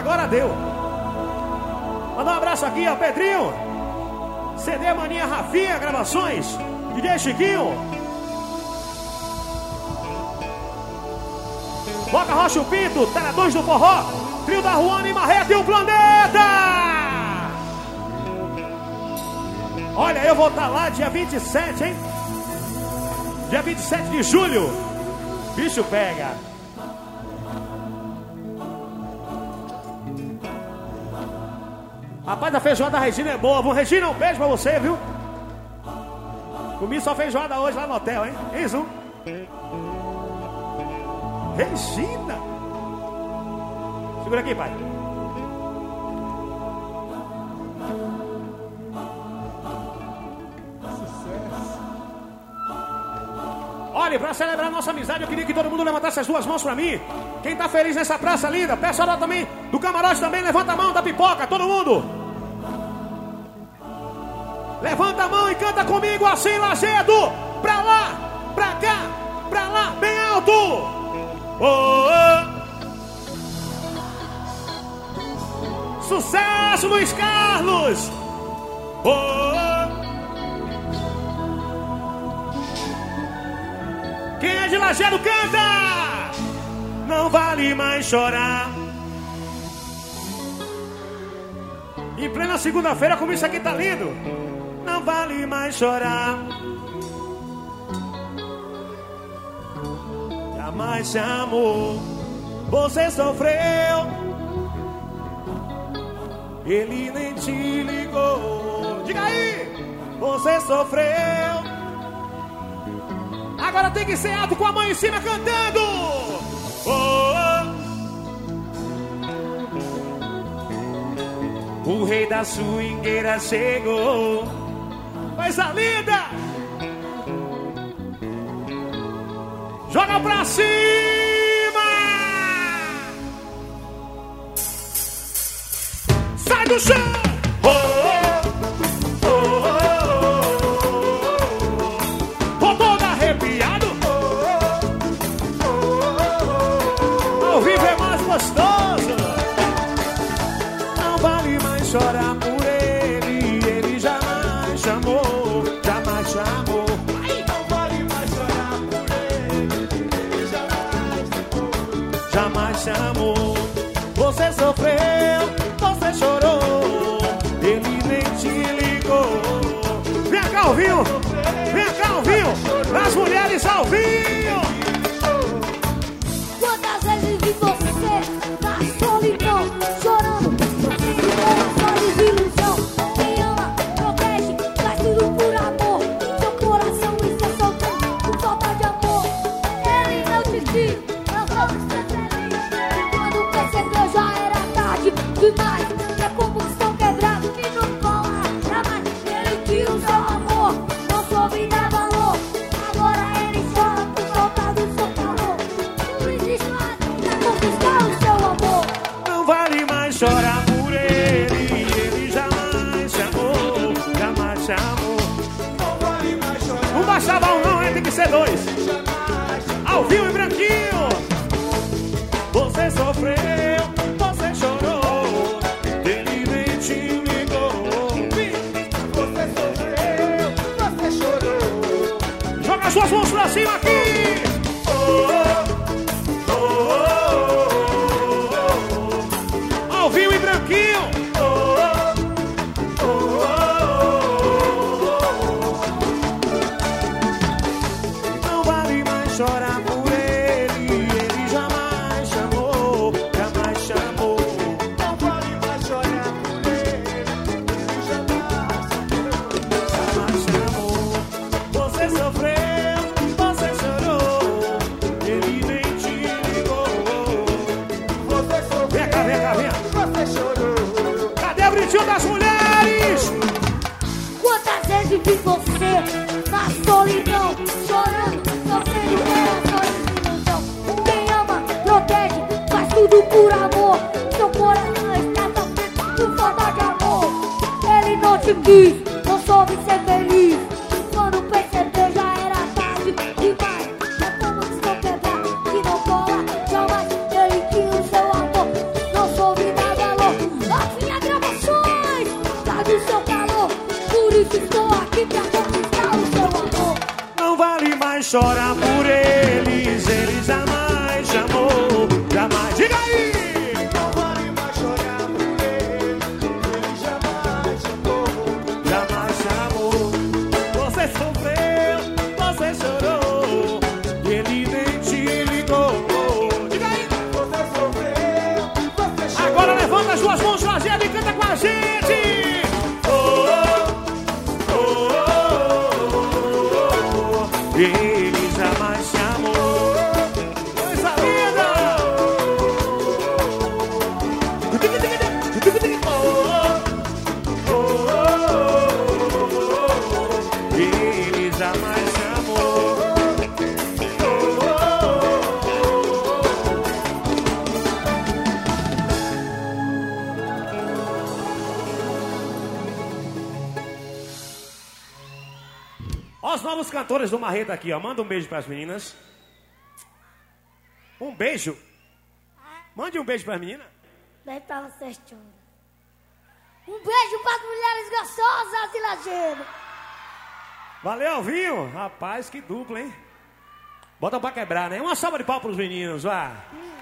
agora deu. Mandar um abraço aqui ao Pedrinho, CD Maninha Rafinha, gravações, DJ Chiquinho, Boca Rocha o Pinto, Taradões do Forró, Trio da Ruana e Marreta e o Planeta. Olha, eu vou estar lá dia 27, hein? Dia 27 de julho. Bicho pega. Rapaz, a feijoada da Regina é boa. Regina, um beijo pra você, viu? Comi só feijoada hoje lá no hotel, hein? Isso. Regina. Segura aqui, pai. Olha, pra celebrar nossa amizade, eu queria que todo mundo levantasse as duas mãos pra mim. Quem tá feliz nessa praça linda, pessoal também, do camarote também, levanta a mão da pipoca, todo mundo. Levanta a mão e canta comigo assim, Lajedo. Pra lá, pra cá, pra lá, bem alto. Oh, oh. Sucesso, Luiz Carlos. Oh, oh. Quem é de Lajedo canta! Não vale mais chorar. Em plena segunda-feira, como isso aqui tá lindo. Não vale mais chorar. Jamais se amou. Você sofreu. Ele nem te ligou. Diga aí! Você sofreu. Agora tem que ser alto com a mão em cima cantando. Oh, oh. O rei da swingueira chegou. Coisa linda. Joga pra cima. Sai do chão. Oh, oh. Chorar por ele, ele jamais chamou, jamais chamou. Não vale mais chorar por ele, ele jamais chamou. Você sofreu, você chorou, ele nem te ligou. Vem cá, Alvinho, vem cá, Alvinho, as mulheres Alvinho. Quantas vezes vi você na solidão, chorando? Ilusão, quem ama, protege, faz tudo por amor. Seu coração está soltando por falta de amor. Ele não te quis, não soube ser feliz. E quando percebeu já era tarde demais. É como que estão quebrados que não cola jamais. Ele tira o seu amor, não soube dar valor. Agora ele chora por falta do seu calor. Não existe mais pra conquistar o seu amor. Não vale mais chorar por ele. Não bastava um não, hein? Tem que ser dois. Alvinho e Branquinho. Você sofreu, você chorou, ele nem te ligou. Você sofreu, você chorou. Joga as suas mãos pra cima aqui. Oh, oh, oh, oh. Alvinho e Branquinho. Chorar por ele, ele jamais chamou, jamais chamou. Não vale mais chorar por ele, ele jamais chamou. Você sofreu, você chorou, ele nem te ligou. Você sofreu, vem cá, você chorou. Cadê o gritinho das mulheres? Quantas vezes vi você na solidão, chorando? Quem ama, protege, faz tudo por amor. Seu coração está sofrendo por falta de amor. Ele não te quis, não soube ser feliz. Quando percebeu já era tarde demais. É como se não quebrar, que não cola jamais. Ele tinha o seu amor, não soube dar valor. chora por eles, ele jamais chamou, jamais. Diga aí! Não vale mais chorar por ele, ele jamais chamou. Jamais chamou. Você sofreu, você chorou, e ele nem te ligou. Diga aí! Você sofreu, você chorou. Agora levanta as duas mãos, Flagelo, e canta com a gente! Ele jamais te amou. Coisa linda! Ele jamais te amou. Ó os novos cantores do Marreta aqui, ó. Manda um beijo pras meninas. Um beijo? Mande um beijo pras meninas. Beijo pra vocês todos. Um beijo pras mulheres gostosas e Lajeiro. Valeu, Alvinho. Rapaz, que dupla, hein? Bota pra quebrar, né? Uma salva de pau pros meninos, vá.